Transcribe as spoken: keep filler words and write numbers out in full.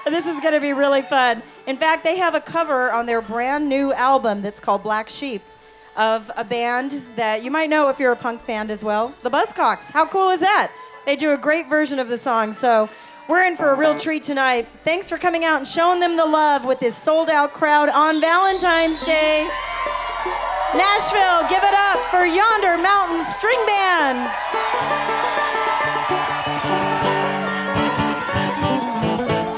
This is going to be really fun. In fact, they have a cover on their brand new album that's called Black Sheep of a band that you might know if you're a punk fan as well, the Buzzcocks. How cool is that? They do a great version of the song. So we're in for a real treat tonight. Thanks for coming out and showing them the love with this sold-out crowd on Valentine's Day. Nashville, give it up for Yonder Mountain String Band.